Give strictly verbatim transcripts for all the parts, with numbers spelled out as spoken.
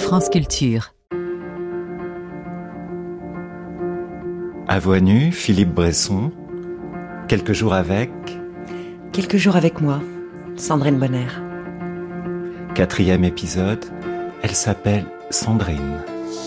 France Culture. À voix nue, Philippe Bresson. Quelques jours avec... Quelques jours avec moi, Sandrine Bonner. Quatrième épisode, elle s'appelle Sandrine.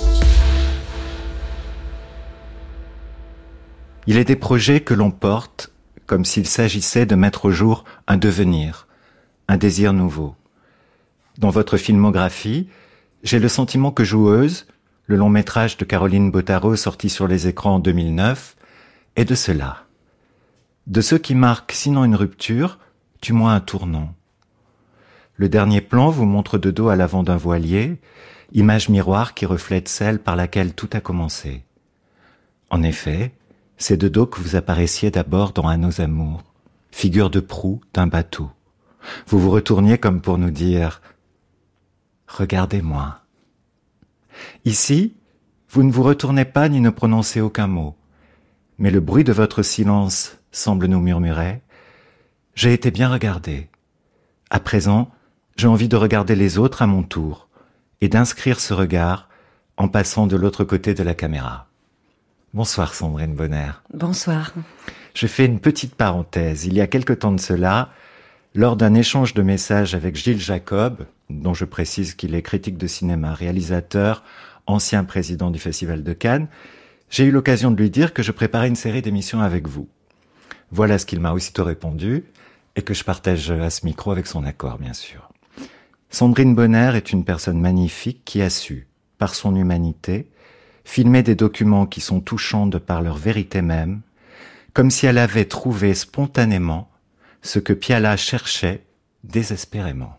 Il est des projets que l'on porte comme s'il s'agissait de mettre au jour un devenir, un désir nouveau. Dans votre filmographie, j'ai le sentiment que Joueuse, le long métrage de Caroline Bottaro sorti sur les écrans en deux mille neuf, est de cela. De ceux qui marquent sinon une rupture, du moins un tournant. Le dernier plan vous montre de dos à l'avant d'un voilier, image miroir qui reflète celle par laquelle tout a commencé. En effet, c'est de dos que vous apparaissiez d'abord dans Un Nos Amours, figure de proue d'un bateau. Vous vous retourniez comme pour nous dire « Regardez-moi ». Ici, vous ne vous retournez pas ni ne prononcez aucun mot, mais le bruit de votre silence semble nous murmurer « J'ai été bien regardé. À présent, j'ai envie de regarder les autres à mon tour et d'inscrire ce regard en passant de l'autre côté de la caméra. » Bonsoir Sandrine Bonner. Bonsoir. Je fais une petite parenthèse. Il y a quelque temps de cela, lors d'un échange de messages avec Gilles Jacob, dont je précise qu'il est critique de cinéma, réalisateur, ancien président du Festival de Cannes, j'ai eu l'occasion de lui dire que je préparais une série d'émissions avec vous. Voilà ce qu'il m'a aussitôt répondu, et que je partage à ce micro avec son accord, bien sûr. Sandrine Bonner est une personne magnifique qui a su, par son humanité, filmer des documents qui sont touchants de par leur vérité même, comme si elle avait trouvé spontanément ce que Piala cherchait désespérément.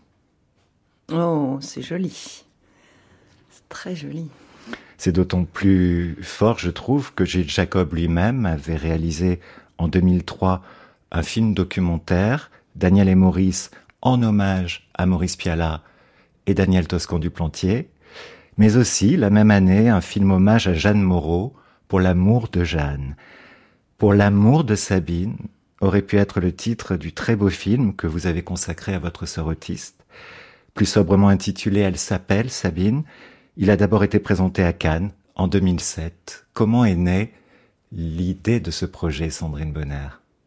Oh, c'est joli. C'est très joli. C'est d'autant plus fort, je trouve, que Gilles Jacob lui-même avait réalisé en deux mille trois un film documentaire, Daniel et Maurice, en hommage à Maurice Piala et Daniel Toscan du Plantier, mais aussi, la même année, un film hommage à Jeanne Moreau, Pour l'amour de Jeanne. Pour l'amour de Sabine aurait pu être le titre du très beau film que vous avez consacré à votre sœur autiste. Plus sobrement intitulé « Elle s'appelle Sabine », il a d'abord été présenté à Cannes en deux mille sept. Comment est née l'idée de ce projet, Sandrine Bonner ?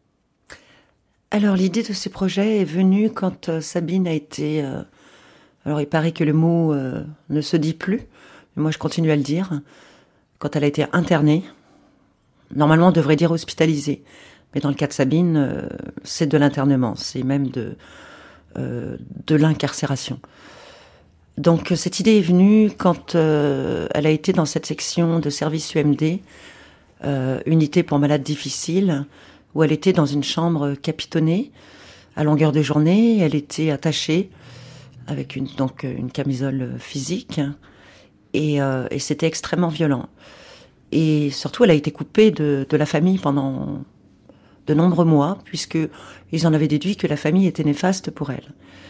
Alors, l'idée de ce projet est venue quand euh, Sabine a été... Euh, alors, il paraît que le mot euh, ne se dit plus, mais moi je continue à le dire. Quand elle a été internée, normalement on devrait dire hospitalisée, mais dans le cas de Sabine, euh, c'est de l'internement, c'est même de, euh, de l'incarcération. Donc cette idée est venue quand euh, elle a été dans cette section de service U M D, euh, unité pour malades difficiles, où elle était dans une chambre capitonnée, à longueur de journée, elle était attachée avec une, donc une camisole physique, et, euh, et c'était extrêmement violent. Et surtout, elle a été coupée de, de la famille pendant de nombreux mois, puisqu'ils en avaient déduit que la famille était néfaste pour elle.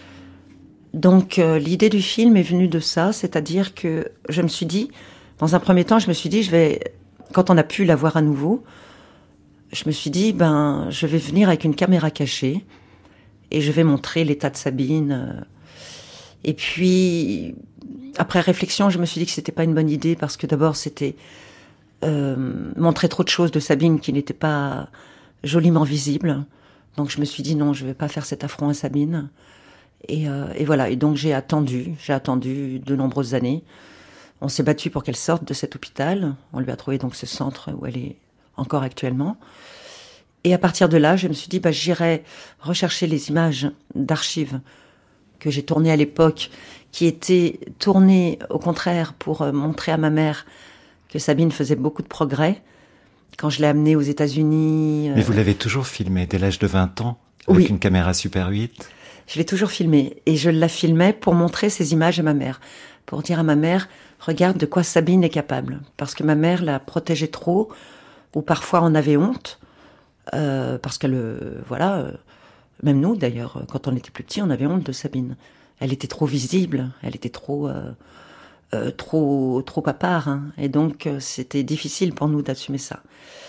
Donc euh, l'idée du film est venue de ça, c'est-à-dire que je me suis dit, dans un premier temps, je me suis dit, je vais, quand on a pu la voir à nouveau, je me suis dit, ben, je vais venir avec une caméra cachée, et je vais montrer l'état de Sabine. Euh, Et puis, après réflexion, je me suis dit que c'était pas une bonne idée parce que d'abord, c'était euh, montrer trop de choses de Sabine qui n'étaient pas joliment visibles. Donc, je me suis dit non, je vais pas faire cet affront à Sabine. Et, euh, et voilà. Et donc, j'ai attendu, j'ai attendu de nombreuses années. On s'est battu pour qu'elle sorte de cet hôpital. On lui a trouvé donc ce centre où elle est encore actuellement. Et à partir de là, je me suis dit, bah, j'irai rechercher les images d'archives que j'ai tourné à l'époque, qui était tourné au contraire pour montrer à ma mère que Sabine faisait beaucoup de progrès. Quand je l'ai amenée aux États-Unis... Mais euh... vous l'avez toujours filmée dès l'âge de vingt ans, avec oui. Une caméra Super huit. Je l'ai toujours filmée, et je la filmais pour montrer ces images à ma mère, pour dire à ma mère, regarde de quoi Sabine est capable. Parce que ma mère la protégeait trop, ou parfois on avait honte, euh, parce qu'elle... Euh, voilà... Euh, Même nous, d'ailleurs, quand on était plus petits, on avait honte de Sabine. Elle était trop visible, elle était trop, euh, euh, trop, trop à part, hein. Et donc euh, c'était difficile pour nous d'assumer ça.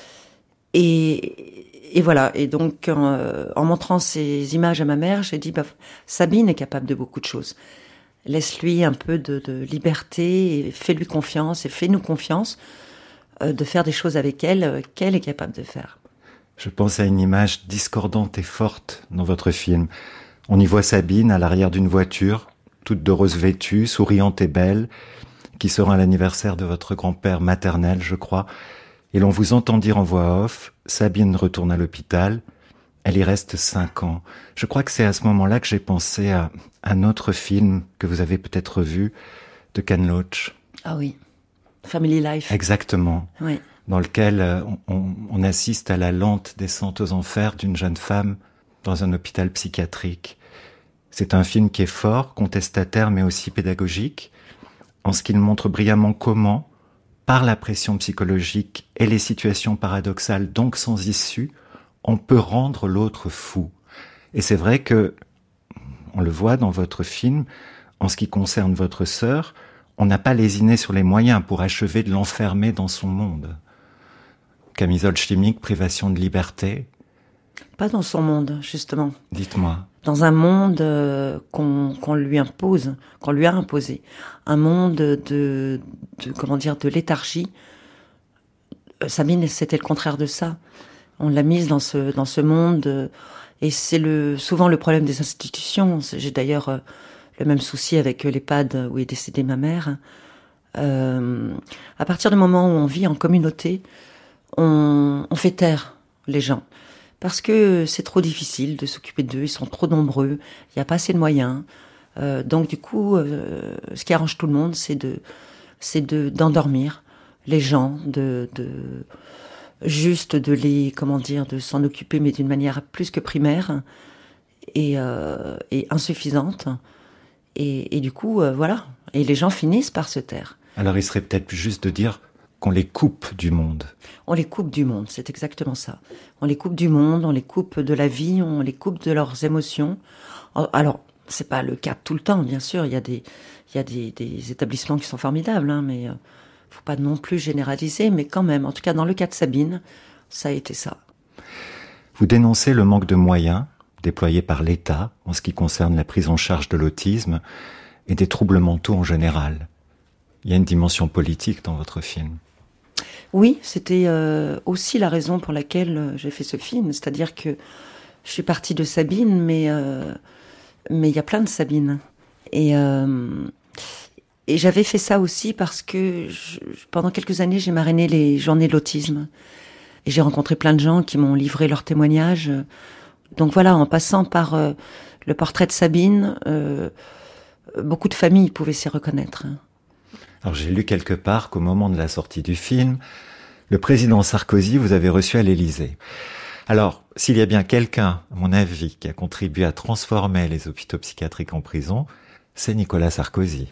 Et, et voilà. Et donc, euh, en montrant ces images à ma mère, j'ai dit, bah, Sabine est capable de beaucoup de choses. laisse-lui un peu de, de liberté, et fais-lui confiance et fais-nous confiance euh, de faire des choses avec elle euh, qu'elle est capable de faire. Je pense à une image discordante et forte dans votre film. On y voit Sabine à l'arrière d'une voiture, toute de rose vêtue, souriante et belle, qui sera l'anniversaire de votre grand-père maternel, je crois. Et l'on vous entend dire en voix off, Sabine retourne à l'hôpital, elle y reste cinq ans. Je crois que c'est à ce moment-là que j'ai pensé à un autre film que vous avez peut-être vu, de Ken Loach. Ah oui, Family Life. Exactement. Oui. Dans lequel on, on, on assiste à la lente descente aux enfers d'une jeune femme dans un hôpital psychiatrique. C'est un film qui est fort, contestataire, mais aussi pédagogique, en ce qu'il montre brillamment comment, par la pression psychologique et les situations paradoxales, donc sans issue, on peut rendre l'autre fou. Et c'est vrai que, on le voit dans votre film, en ce qui concerne votre sœur, on n'a pas lésiné sur les moyens pour achever de l'enfermer dans son monde. Camisole chimique, privation de liberté. Pas dans son monde, justement. Dites-moi. Dans un monde euh, qu'on, qu'on lui impose, qu'on lui a imposé. Un monde de, de comment dire, de léthargie. Euh, Sabine, c'était le contraire de ça. On l'a mise dans ce, dans ce monde, euh, et c'est le, souvent le problème des institutions. J'ai d'ailleurs euh, le même souci avec l'EHPAD où est décédée ma mère. Euh, à partir du moment où on vit en communauté, on, on fait taire les gens. Parce que c'est trop difficile de s'occuper d'eux, ils sont trop nombreux, il n'y a pas assez de moyens. Euh, donc du coup, euh, ce qui arrange tout le monde, c'est de, c'est de d'endormir les gens, de, de juste de les, comment dire, de s'en occuper, mais d'une manière plus que primaire et, euh, et insuffisante. Et, et du coup, euh, voilà. Et les gens finissent par se taire. Alors il serait peut-être plus juste de dire qu'on les coupe du monde. On les coupe du monde, c'est exactement ça. On les coupe du monde, on les coupe de la vie, on les coupe de leurs émotions. Alors, c'est pas le cas tout le temps, bien sûr. Il y a des, il y a des, des établissements qui sont formidables, hein, mais euh, faut pas non plus généraliser. Mais quand même, en tout cas, dans le cas de Sabine, ça a été ça. Vous dénoncez le manque de moyens déployés par l'État en ce qui concerne la prise en charge de l'autisme et des troubles mentaux en général. Il y a une dimension politique dans votre film. Oui, c'était euh, aussi la raison pour laquelle euh, j'ai fait ce film. C'est-à-dire que je suis partie de Sabine, mais euh, mais il y a plein de Sabines. Et, euh, et j'avais fait ça aussi parce que je, pendant quelques années, j'ai marrainé les journées de l'autisme. Et j'ai rencontré plein de gens qui m'ont livré leurs témoignages. Donc voilà, en passant par euh, le portrait de Sabine, euh, beaucoup de familles pouvaient s'y reconnaître. Alors j'ai lu quelque part qu'au moment de la sortie du film, le président Sarkozy vous avait reçu à l'Élysée. Alors, s'il y a bien quelqu'un, à mon avis, qui a contribué à transformer les hôpitaux psychiatriques en prison, c'est Nicolas Sarkozy.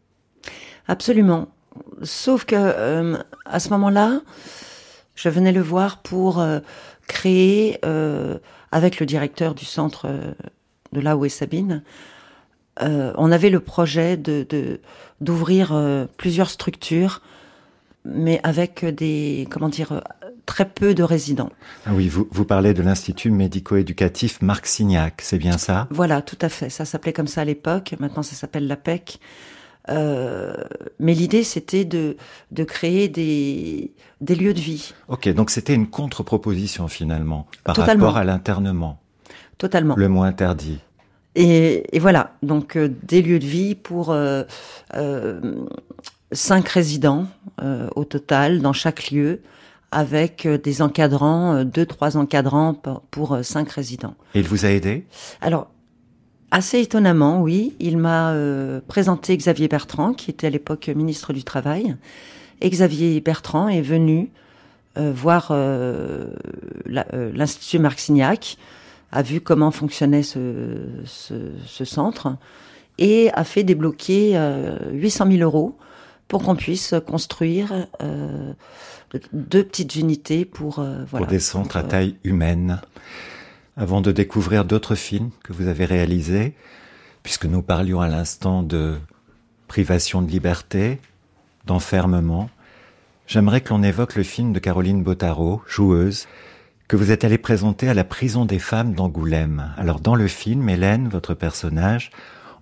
Absolument. Sauf que euh, à ce moment-là, je venais le voir pour euh, créer, euh, avec le directeur du centre euh, de là où est Sabine, euh, on avait le projet de, de d'ouvrir euh, plusieurs structures, mais avec des, comment dire, très peu de résidents. Ah oui, vous, vous parlez de l'Institut médico-éducatif Marc Signac, c'est bien ça ? Voilà, tout à fait. Ça s'appelait comme ça à l'époque. Maintenant, ça s'appelle l'A P E C. Euh, mais l'idée, c'était de, de créer des, des lieux de vie. Ok, donc c'était une contre-proposition finalement, par Totalement. rapport à l'internement. Totalement. Le mot interdit. Et, et voilà, donc euh, des lieux de vie pour euh, euh, cinq résidents euh, au total dans chaque lieu, avec euh, des encadrants, euh, deux, trois encadrants pour, pour euh, cinq résidents. Et il vous a aidé ? Alors, assez étonnamment, oui, il m'a euh, présenté Xavier Bertrand, qui était à l'époque ministre du Travail. Et Xavier Bertrand est venu euh, voir euh, la, euh, l'Institut Marc Signac, a vu comment fonctionnait ce, ce, ce centre et a fait débloquer euh, huit cent mille euros pour qu'on puisse construire euh, deux petites unités pour... Euh, voilà, pour des centres pour, à taille humaine. Avant de découvrir d'autres films que vous avez réalisés, puisque nous parlions à l'instant de privation de liberté, d'enfermement, j'aimerais que l'on évoque le film de Caroline Bottaro, Joueuse, que vous êtes allé présenter à la prison des femmes d'Angoulême. Alors dans le film, Hélène, votre personnage,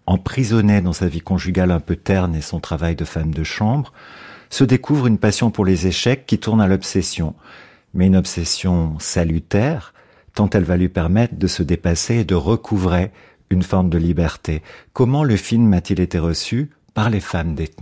emprisonnée dans sa vie conjugale un peu terne et son travail de femme de chambre, se découvre une passion pour les échecs qui tourne à l'obsession. Mais une obsession salutaire, tant elle va lui permettre de se dépasser et de recouvrer une forme de liberté. Comment le film a-t-il été reçu par les femmes détenues ?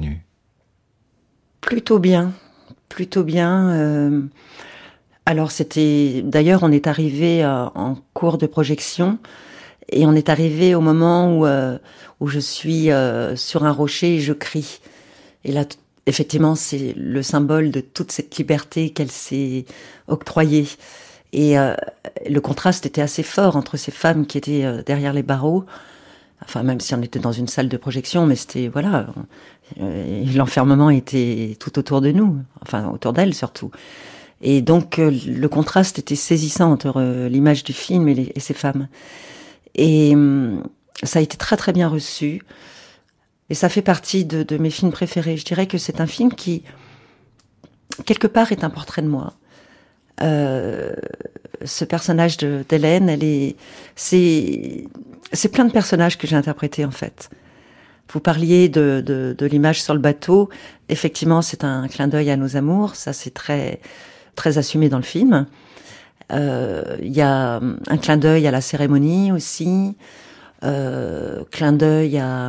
Plutôt bien, plutôt bien. Euh... Alors c'était, d'ailleurs, on est arrivé euh, en cours de projection et on est arrivé au moment où euh, où je suis euh, sur un rocher et je crie. Et là, t- effectivement, c'est le symbole de toute cette liberté qu'elle s'est octroyée. Et euh, le contraste était assez fort entre ces femmes qui étaient euh, derrière les barreaux. Enfin, même si on était dans une salle de projection, mais c'était, voilà, euh, l'enfermement était tout autour de nous, enfin, autour d'elles surtout. Et donc, euh, le contraste était saisissant entre euh, l'image du film et, les, et ces femmes. Et euh, ça a été très très bien reçu. Et ça fait partie de, de mes films préférés. Je dirais que c'est un film qui, quelque part, est un portrait de moi. Euh, ce personnage de, d'Hélène, elle est, c'est, c'est plein de personnages que j'ai interprétés en fait. Vous parliez de, de, de l'image sur le bateau. Effectivement, c'est un clin d'œil à nos amours. Ça, c'est très, très assumé dans le film. Il euh, y a un clin d'œil à la cérémonie aussi. Euh, clin d'œil à,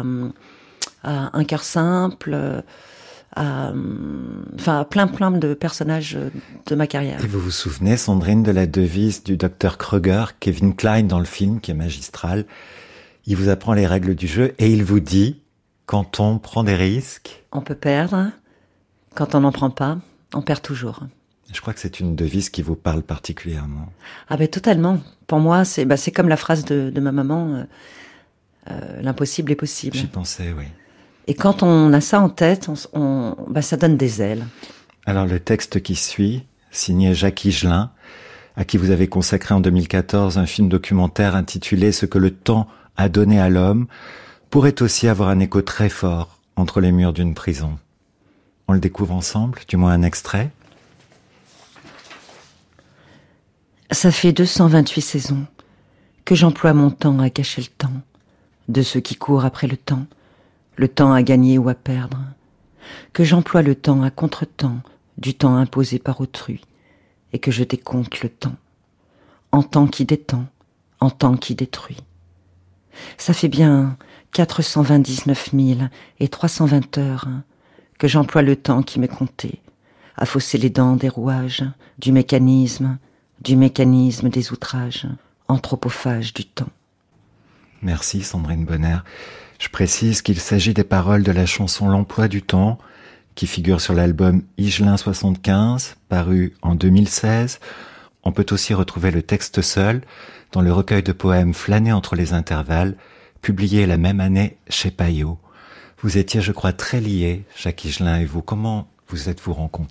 à un cœur simple. À, enfin, plein plein de personnages de ma carrière. Et vous vous souvenez, Sandrine, de la devise du docteur Kruger, Kevin Kline dans le film, qui est magistral. Il vous apprend les règles du jeu et il vous dit, quand on prend des risques... On peut perdre. Quand on n'en prend pas, on perd toujours. Je crois que c'est une devise qui vous parle particulièrement. Ah ben totalement. Pour moi, c'est, bah, c'est comme la phrase de, de ma maman, euh, euh, l'impossible est possible. J'y pensais, oui. Et quand on a ça en tête, on, on, bah, ça donne des ailes. Alors le texte qui suit, signé Jacques Higelin, à qui vous avez consacré en deux mille quatorze un film documentaire intitulé « Ce que le temps a donné à l'homme », pourrait aussi avoir un écho très fort entre les murs d'une prison. On le découvre ensemble, du moins un extrait. Ça fait deux cent vingt-huit saisons que j'emploie mon temps à cacher le temps, de ceux qui courent après le temps, le temps à gagner ou à perdre, que j'emploie le temps à contre-temps du temps imposé par autrui, et que je décompte le temps, en temps qui détend, en temps qui détruit. Ça fait bien quatre cent vingt-dix-neuf mille et trois cent vingt heures que j'emploie le temps qui m'est compté, à fausser les dents des rouages, du mécanisme, du mécanisme des outrages, anthropophage du temps. Merci Sandrine Bonner. Je précise qu'il s'agit des paroles de la chanson L'emploi du temps, qui figure sur l'album Higelin soixante-quinze, paru en deux mille seize. On peut aussi retrouver le texte seul dans le recueil de poèmes Flâner entre les intervalles, publié la même année chez Payot. Vous étiez, je crois, très liés, Jacques Higelin et vous. Comment vous êtes-vous rencontrés ?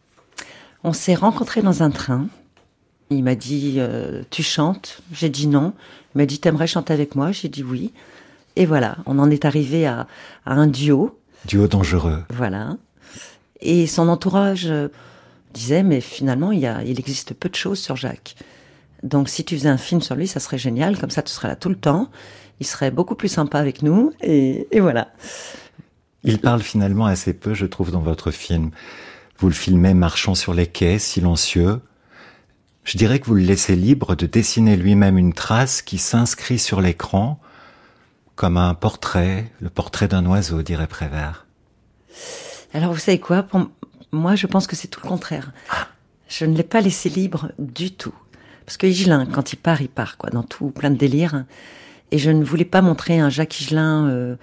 On s'est rencontrés dans un train. Il m'a dit euh, « Tu chantes ?» J'ai dit non. Il m'a dit « T'aimerais chanter avec moi ?» J'ai dit oui. Et voilà, on en est arrivé à, à un duo. Duo dangereux. Voilà. Et son entourage euh, disait, mais finalement, il, y a, il existe peu de choses sur Jacques. Donc si tu faisais un film sur lui, ça serait génial, comme ça tu serais là tout le temps. Il serait beaucoup plus sympa avec nous, et, et voilà. Il parle finalement assez peu, je trouve, dans votre film. Vous le filmez marchant sur les quais, silencieux. Je dirais que vous le laissez libre de dessiner lui-même une trace qui s'inscrit sur l'écran, comme un portrait, le portrait d'un oiseau, dirait Prévert. Alors vous savez quoi ? Pour moi, je pense que c'est tout le contraire. Je ne l'ai pas laissé libre du tout. Parce que Higelin, quand il part, il part, quoi, dans tout, plein de délires. Et je ne voulais pas montrer un Jacques Higelin euh,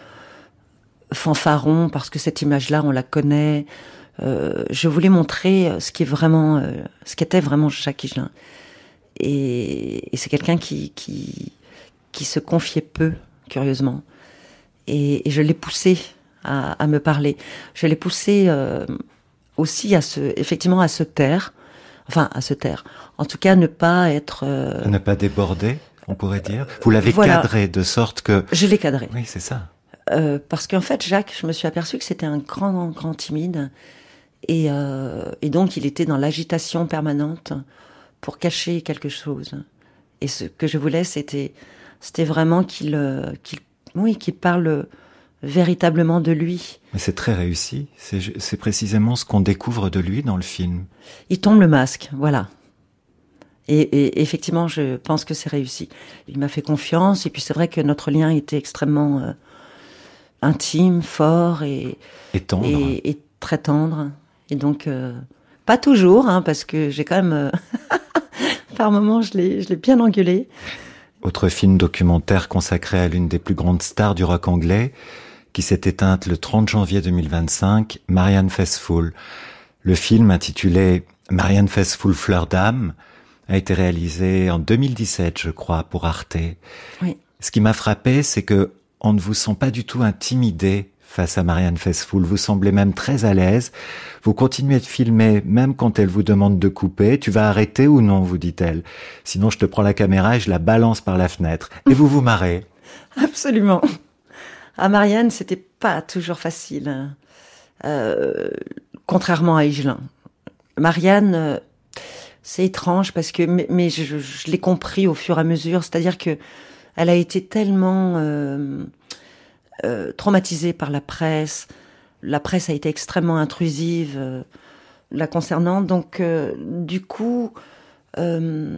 fanfaron, parce que cette image-là, on la connaît. Euh, je voulais montrer ce qui est vraiment, euh, ce qu'était vraiment Jacques Higelin. Et, et c'est quelqu'un qui, qui, qui se confiait peu, curieusement. Et, et je l'ai poussé à, à me parler. Je l'ai poussé euh, aussi à se, effectivement, à se taire. Enfin, à se taire. En tout cas, ne pas être... Euh... Ne pas déborder, on pourrait dire. Vous l'avez voilà. cadré de sorte que... Je l'ai cadré. Oui, c'est ça. Euh, parce qu'en fait, Jacques, je me suis aperçue que c'était un grand, grand timide. Et, euh, et donc, il était dans l'agitation permanente pour cacher quelque chose. Et ce que je voulais, c'était, c'était vraiment qu'il, euh, qu'il, oui, qui parle véritablement de lui. Mais c'est très réussi. C'est, c'est précisément ce qu'on découvre de lui dans le film. Il tombe le masque, voilà. Et, et effectivement, je pense que c'est réussi. Il m'a fait confiance, et puis c'est vrai que notre lien était extrêmement euh, intime, fort et, et tendre. Et, et très tendre. Et donc, euh, pas toujours, hein, parce que j'ai quand même, euh, par moments, je l'ai, je l'ai bien engueulé. Autre film documentaire consacré à l'une des plus grandes stars du rock anglais, qui s'est éteinte le trente janvier deux mille vingt-cinq, Marianne Faithfull. Le film, intitulé Marianne Faithfull, Fleur d'âme, a été réalisé en deux mille dix-sept, je crois, pour Arte. Oui. Ce qui m'a frappé, c'est que on ne vous sent pas du tout intimidé face à Marianne Faithfull. Vous semblez même très à l'aise. Vous continuez de filmer, même quand elle vous demande de couper. Tu vas arrêter ou non, vous dit-elle. Sinon, je te prends la caméra et je la balance par la fenêtre. Et vous vous marrez. Absolument. À Marianne, c'était pas toujours facile. Euh, contrairement à Higelin. Marianne, euh, c'est étrange parce que, mais, mais je, je l'ai compris au fur et à mesure. C'est-à-dire que elle a été tellement euh, euh, traumatisée par la presse. La presse a été extrêmement intrusive euh, la concernant. Donc, euh, du coup, euh,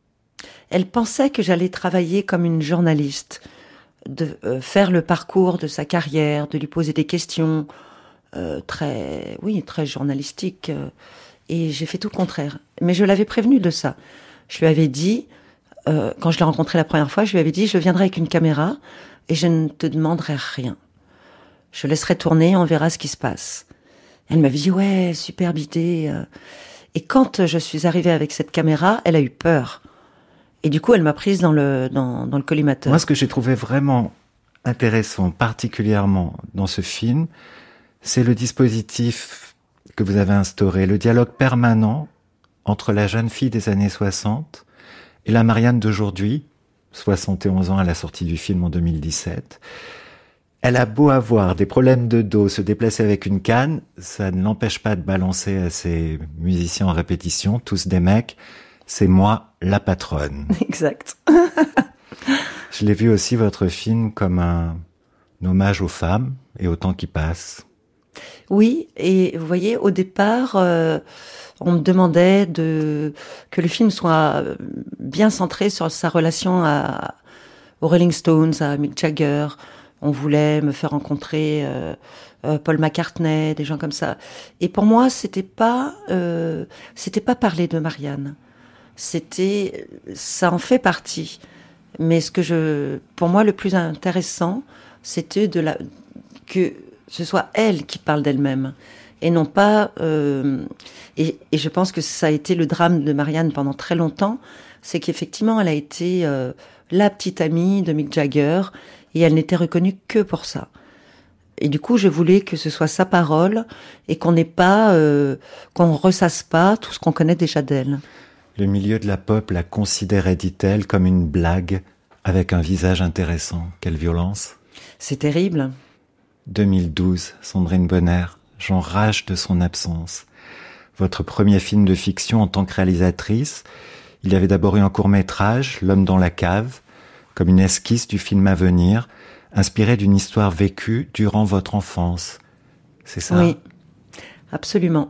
elle pensait que j'allais travailler comme une journaliste, de euh, faire le parcours de sa carrière, de lui poser des questions euh, très, oui, très journalistiques. Euh, et j'ai fait tout le contraire. Mais je l'avais prévenue de ça. Je lui avais dit, euh, quand je l'ai rencontrée la première fois, je lui avais dit, je viendrai avec une caméra et je ne te demanderai rien. Je laisserai tourner, on verra ce qui se passe. Elle m'avait dit, ouais, superbe idée. Et quand je suis arrivée avec cette caméra, elle a eu peur. Et du coup, elle m'a prise dans le, dans, dans le collimateur. Moi, ce que j'ai trouvé vraiment intéressant, particulièrement dans ce film, c'est le dispositif que vous avez instauré, le dialogue permanent entre la jeune fille des années soixante et la Marianne d'aujourd'hui, soixante et onze ans à la sortie du film en deux mille dix-sept. Elle a beau avoir des problèmes de dos, se déplacer avec une canne, ça ne l'empêche pas de balancer à ses musiciens en répétition, tous des mecs. C'est moi, la patronne. Exact. Je l'ai vu aussi, votre film, comme un, un hommage aux femmes et au temps qui passe. Oui, et vous voyez, au départ, euh, on me demandait de que le film soit bien centré sur sa relation à, aux Rolling Stones, à Mick Jagger. On voulait me faire rencontrer euh, euh, Paul McCartney, des gens comme ça. Et pour moi, c'était pas, euh, c'était pas parler de Marianne. C'était, ça en fait partie. Mais ce que je, pour moi, le plus intéressant, c'était de la, que ce soit elle qui parle d'elle-même et non pas. Euh, et, et je pense que ça a été le drame de Marianne pendant très longtemps, c'est qu'effectivement, elle a été euh, la petite amie de Mick Jagger et elle n'était reconnue que pour ça. Et du coup, je voulais que ce soit sa parole et qu'on n'ait pas, euh, qu'on ressasse pas tout ce qu'on connaît déjà d'elle. Le milieu de la pop la considérait, dit-elle, comme une blague avec un visage intéressant. Quelle violence. C'est terrible. deux mille douze, Sandrine Bonner, j'enrage de son absence. Votre premier film de fiction en tant que réalisatrice, il y avait d'abord eu un court-métrage, L'homme dans la cave, comme une esquisse du film à venir, inspiré d'une histoire vécue durant votre enfance. C'est ça ? Oui, absolument.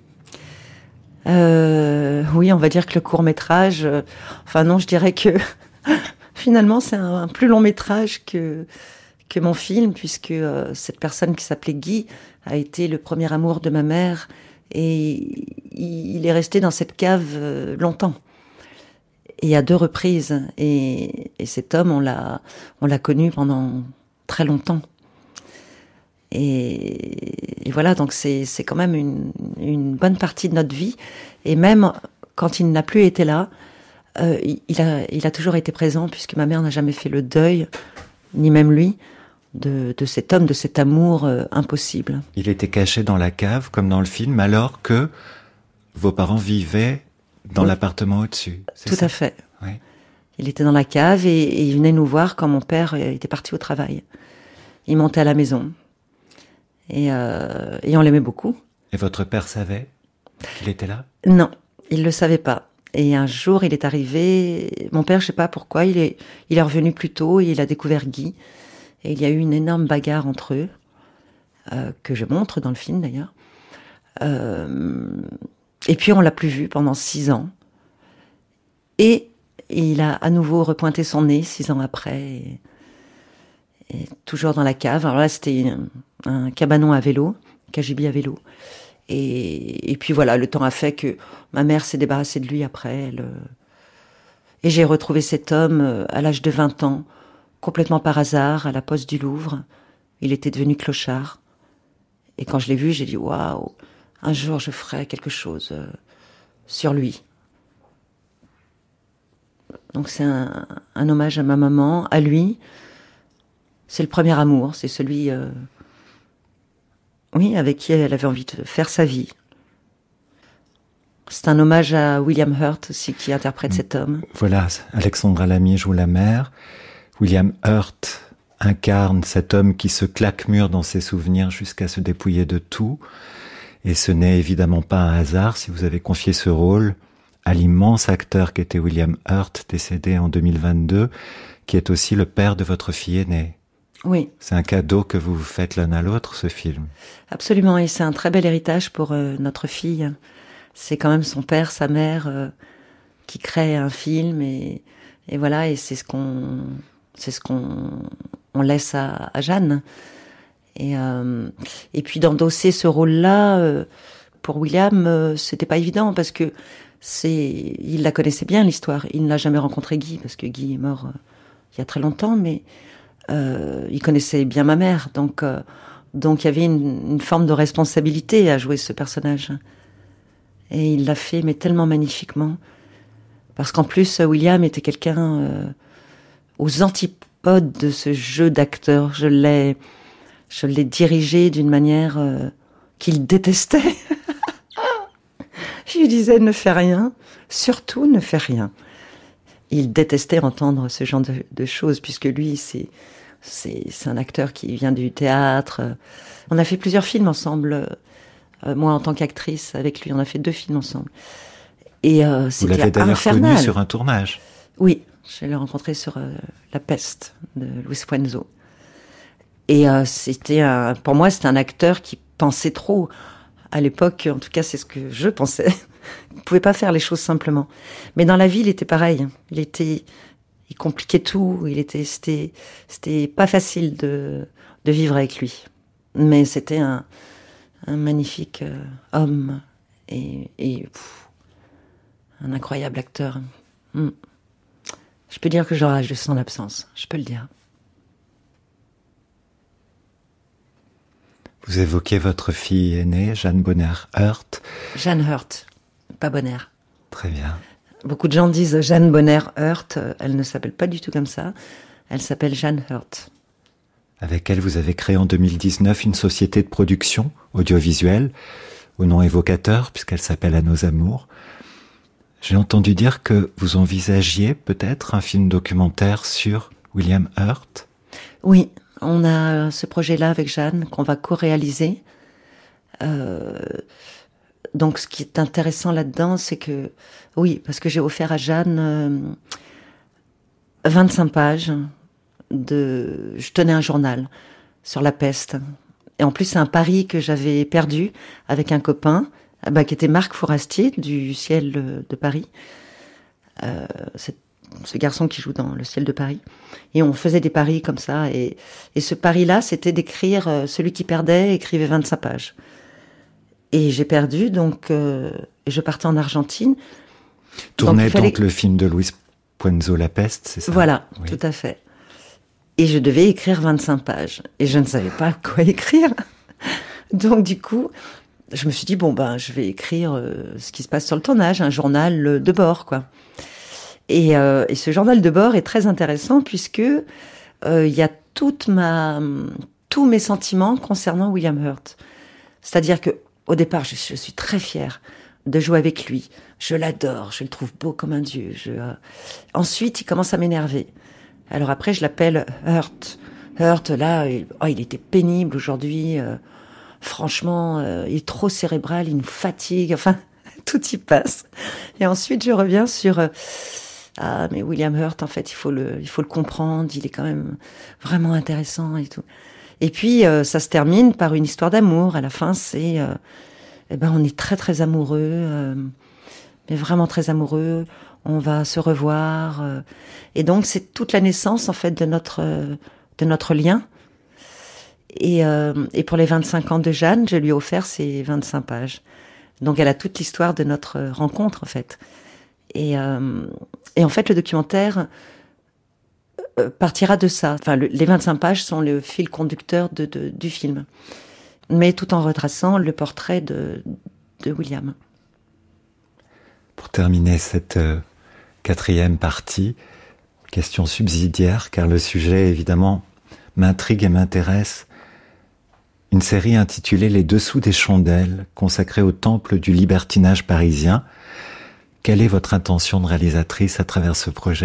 Euh, oui, on va dire que le court-métrage... Euh, enfin non, je dirais que finalement, c'est un, un plus long métrage que... que mon film, puisque euh, cette personne qui s'appelait Guy a été le premier amour de ma mère et il, il est resté dans cette cave euh, longtemps et à deux reprises et, et cet homme on l'a on l'a connu pendant très longtemps et, et voilà, donc c'est c'est quand même une une bonne partie de notre vie et même quand il n'a plus été là, euh, il a il a toujours été présent puisque ma mère n'a jamais fait le deuil, ni même lui, de, de cet homme, de cet amour euh, impossible. Il était caché dans la cave, comme dans le film, alors que vos parents vivaient dans oui. l'appartement au-dessus. C'est Tout ça? à fait. Oui. Il était dans la cave et, et il venait nous voir quand mon père était parti au travail. Il montait à la maison. Et, euh, et on l'aimait beaucoup. Et votre père savait qu'il était là? Non, il le savait pas. Et un jour, il est arrivé... Mon père, je sais pas pourquoi, il est, il est revenu plus tôt et il a découvert Guy. Et il y a eu une énorme bagarre entre eux, euh, que je montre dans le film d'ailleurs. Euh, et puis on l'a plus vu pendant six ans. Et il a à nouveau repointé son nez six ans après, et, et toujours dans la cave. Alors là, c'était un, un cabanon à vélo, K G B à vélo. Et, et puis voilà, le temps a fait que ma mère s'est débarrassée de lui après. Elle, et j'ai retrouvé cet homme à l'âge de vingt ans, complètement par hasard, à la poste du Louvre. Il était devenu clochard. Et quand je l'ai vu, j'ai dit « Waouh, un jour je ferai quelque chose euh, sur lui ». Donc c'est un, un hommage à ma maman, à lui. C'est le premier amour, c'est celui, euh, oui, avec qui elle avait envie de faire sa vie. C'est un hommage à William Hurt aussi, qui interprète mmh. cet homme. Voilà, Alexandra Lamy joue la mère. William Hurt incarne cet homme qui se claque mûr dans ses souvenirs jusqu'à se dépouiller de tout. Et ce n'est évidemment pas un hasard si vous avez confié ce rôle à l'immense acteur qu'était William Hurt, décédé en deux mille vingt-deux, qui est aussi le père de votre fille aînée. Oui. C'est un cadeau que vous vous faites l'un à l'autre, ce film. Absolument, et c'est un très bel héritage pour euh, notre fille. C'est quand même son père, sa mère, euh, qui crée un film, et, et voilà, et c'est ce qu'on, c'est ce qu'on on laisse à, à Jeanne. Et, euh, et puis d'endosser ce rôle-là, euh, pour William, euh, c'était pas évident, parce que c'est, il la connaissait bien, l'histoire. Il n'a jamais rencontré Guy, parce que Guy est mort euh, il y a très longtemps, mais euh, il connaissait bien ma mère, donc euh, donc il y avait une, une forme de responsabilité à jouer ce personnage. Et il l'a fait, mais tellement magnifiquement, parce qu'en plus William était quelqu'un euh, aux antipodes de ce jeu d'acteur. Je l'ai, je l'ai dirigé d'une manière euh, qu'il détestait. Je lui disais, ne fais rien, surtout ne fais rien. Il détestait entendre ce genre de, de choses, puisque lui, c'est, c'est, c'est un acteur qui vient du théâtre. On a fait plusieurs films ensemble, euh, moi en tant qu'actrice, avec lui, on a fait deux films ensemble. Et euh, c'était Vous l'avez d'ailleurs infernal. connu sur un tournage. Oui, je l'ai rencontré sur euh, La Peste de Luis Puenzo. Et euh, c'était un, pour moi, c'était un acteur qui pensait trop. À l'époque, en tout cas, c'est ce que je pensais. Il ne pouvait pas faire les choses simplement. Mais dans la vie, il était pareil. Il était, il compliquait tout. Il était, c'était, c'était pas facile de, de vivre avec lui. Mais c'était un, un magnifique euh, homme et, et pff, un incroyable acteur. Mm. Je peux dire que je rage de son absence. Je peux le dire. Vous évoquez votre fille aînée, Jeanne Bonner-Hurt. Jeanne Hurt, pas Bonner. Très bien. Beaucoup de gens disent Jeanne Bonner-Hurt. Elle ne s'appelle pas du tout comme ça. Elle s'appelle Jeanne Hurt. Avec elle, vous avez créé en deux mille dix-neuf une société de production audiovisuelle, au nom évocateur, puisqu'elle s'appelle À nos amours. J'ai entendu dire que vous envisagiez peut-être un film documentaire sur William Hurt. Oui. On a ce projet-là avec Jeanne qu'on va co-réaliser. Euh, donc, ce qui est intéressant là-dedans, c'est que, oui, parce que j'ai offert à Jeanne euh, vingt-cinq pages de... Je tenais un journal sur la peste. Et en plus, c'est un pari que j'avais perdu avec un copain, bah, qui était Marc Fourastier, du Ciel de Paris. Euh, c'est ce garçon qui joue dans Le Ciel de Paris. Et on faisait des paris comme ça. Et, et ce pari-là, c'était d'écrire, euh, celui qui perdait écrivait vingt-cinq pages. Et j'ai perdu, donc euh, je partais en Argentine. Tournait donc, fallait... donc le film de Luis Puenzo, La Peste, c'est ça? Voilà, oui. Tout à fait. Et je devais écrire vingt-cinq pages. Et je ne savais pas quoi écrire. Donc du coup, je me suis dit, bon, ben, je vais écrire euh, ce qui se passe sur le tournage, un journal de bord, quoi. Et, euh, et ce journal de bord est très intéressant puisque euh, il y a toute ma, tous mes sentiments concernant William Hurt. C'est-à-dire que au départ, je, je suis très fière de jouer avec lui. Je l'adore, je le trouve beau comme un dieu. Je, euh... Ensuite, il commence à m'énerver. Alors après, je l'appelle Hurt. Hurt, là, il, oh, il était pénible aujourd'hui. Euh, franchement, euh, il est trop cérébral, il nous fatigue. Enfin, tout y passe. Et ensuite, je reviens sur... Euh, ah mais William Hurt, en fait, il faut le, il faut le comprendre, il est quand même vraiment intéressant et tout. Et puis euh, ça se termine par une histoire d'amour. À la fin, c'est, euh, eh ben, on est très très amoureux, euh, mais vraiment très amoureux. On va se revoir, euh, et donc c'est toute la naissance en fait de notre euh, de notre lien. Et, euh, et pour les vingt-cinq ans de Jeanne, je lui ai offert ces vingt-cinq pages. Donc elle a toute l'histoire de notre rencontre en fait. Et, euh, et en fait le documentaire euh, partira de ça. Enfin, le, les vingt-cinq pages sont le fil conducteur de, de, du film, mais tout en retraçant le portrait de, de William. Pour terminer cette euh, quatrième partie, question subsidiaire, car le sujet évidemment m'intrigue et m'intéresse. Une série intitulée Les Dessous des Chandelles, consacrée au temple du libertinage parisien. Quelle est votre intention de réalisatrice à travers ce projet ?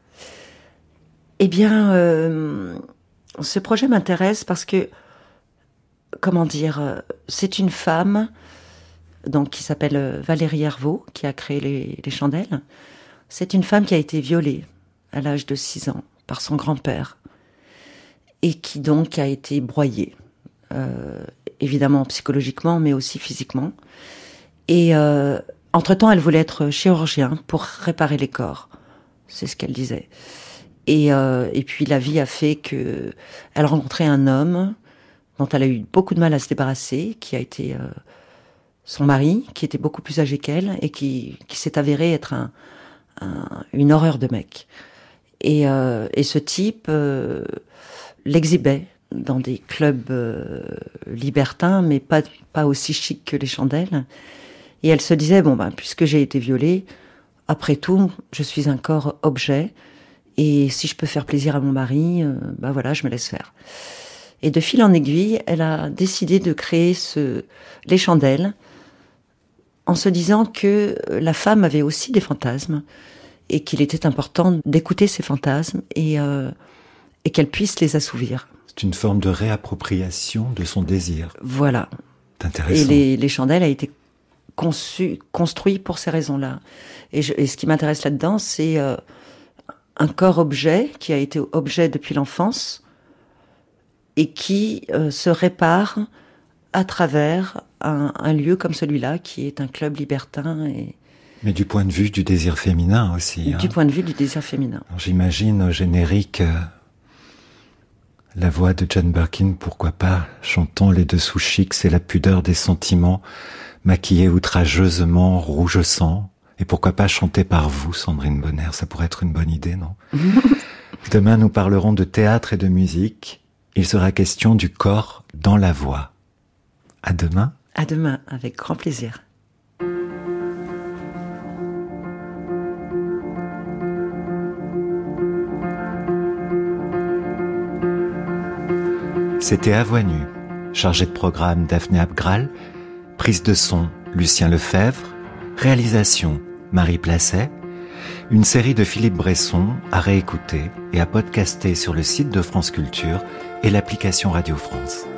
Eh bien, euh, ce projet m'intéresse parce que, comment dire, c'est une femme donc, qui s'appelle Valérie Hervaux, qui a créé les, les chandelles. C'est une femme qui a été violée à l'âge de six ans par son grand-père et qui donc a été broyée. Euh, évidemment psychologiquement, mais aussi physiquement. Et euh, entre-temps, elle voulait être chirurgien pour réparer les corps. C'est ce qu'elle disait. Et, euh, et puis la vie a fait que elle a rencontré un homme dont elle a eu beaucoup de mal à se débarrasser, qui a été euh, son mari, qui était beaucoup plus âgé qu'elle et qui, qui s'est avéré être un, un, une horreur de mec. Et, euh, et ce type euh, l'exhibait dans des clubs euh, libertins, mais pas, pas aussi chic que les chandelles. Et elle se disait, bon, ben, puisque j'ai été violée, après tout, je suis un corps objet, et si je peux faire plaisir à mon mari, euh, ben voilà, je me laisse faire. Et de fil en aiguille, elle a décidé de créer ce, les chandelles, en se disant que la femme avait aussi des fantasmes, et qu'il était important d'écouter ces fantasmes, et, euh, et qu'elle puisse les assouvir. C'est une forme de réappropriation de son désir. Voilà. C'est intéressant. Et les, les chandelles a été conçu, construit pour ces raisons-là. Et, je, et ce qui m'intéresse là-dedans, c'est euh, un corps-objet qui a été objet depuis l'enfance et qui euh, se répare à travers un, un lieu comme celui-là, qui est un club libertin. Et mais du point de vue du désir féminin aussi. Du hein. point de vue du désir féminin. Alors, j'imagine au générique euh, la voix de Jane Birkin, pourquoi pas, chantant les dessous chics, c'est la pudeur des sentiments, maquillée outrageusement, rouge sang. Et pourquoi pas chanter par vous, Sandrine Bonner, ça pourrait être une bonne idée, non? Demain, nous parlerons de théâtre et de musique. Il sera question du corps dans la voix. À demain. À demain, avec grand plaisir. C'était À Voix Nue, chargé de programme Daphné Abgral, prise de son Lucien Lefebvre, réalisation Marie Placet, une série de Philippe Bresson à réécouter et à podcaster sur le site de France Culture et l'application Radio France.